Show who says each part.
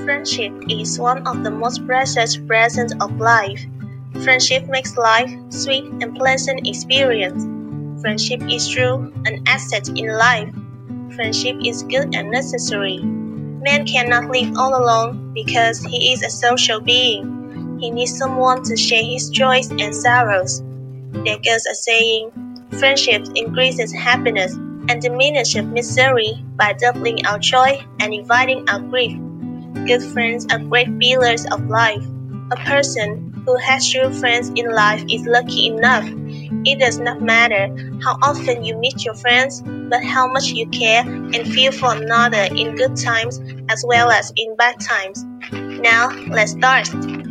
Speaker 1: Friendship is one of the most precious presents of life. Friendship makes life sweet and pleasant experience. Friendship is true, an asset in life. Friendship is good and necessary. Man cannot live all alone because he is a social being. He needs someone to share his joys and sorrows. There goes a saying, friendship increases happiness and diminishes misery by doubling our joy and dividing our grief. Good friends are great pillars of life. A person who has true friends in life is lucky enough. It does not matter how often you meet your friends, but how much you care and feel for another in good times as well as in bad times. Now, let's start.